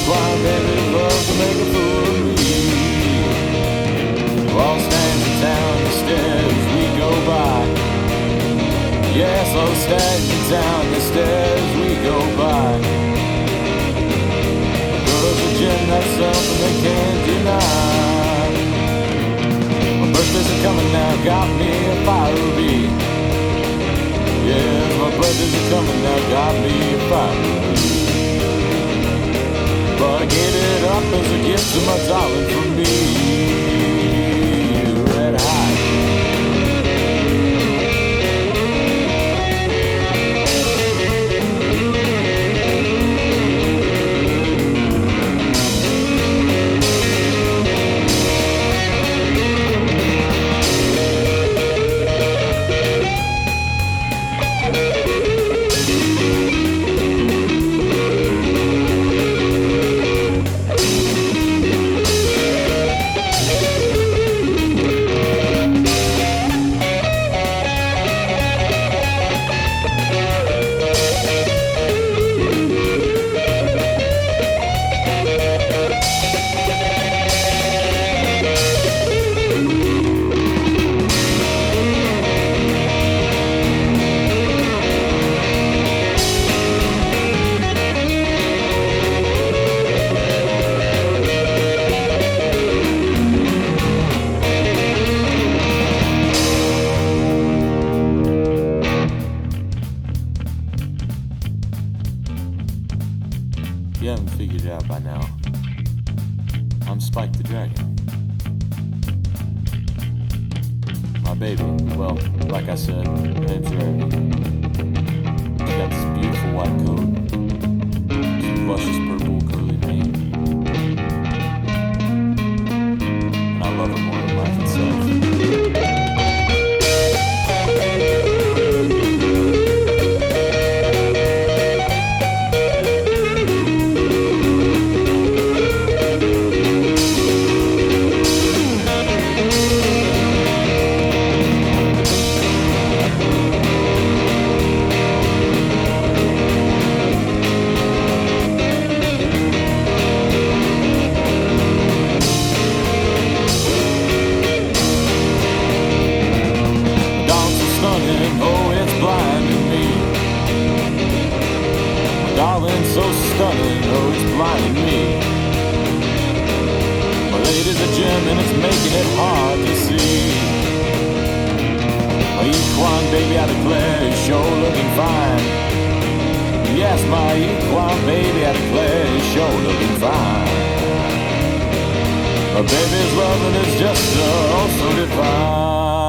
Equine babies love to make a fool of me. All stands in town instead as we go by. Yes, all stands in town instead as we go by. Go to the gym, that's something they can't deny. My birthdays are coming now, got me a fire bee. Yes, my birthdays are coming now, got me a fire bee. But I gave it up as a gift to my darling from me. Red hot. If you haven't figured it out by now, I'm Spike the Dragon. My baby, well, like I said, her name's Rarity. She's got this beautiful white coat, this luscious purple curly mane, and I love her more than life itself. Darling, so stunning, oh, it's blinding me. My lady's a gem and it's making it hard to see. My equine baby, I declare, is sure looking fine. Yes, my equine baby, I declare, is sure looking fine. My baby's loving is just oh so divine.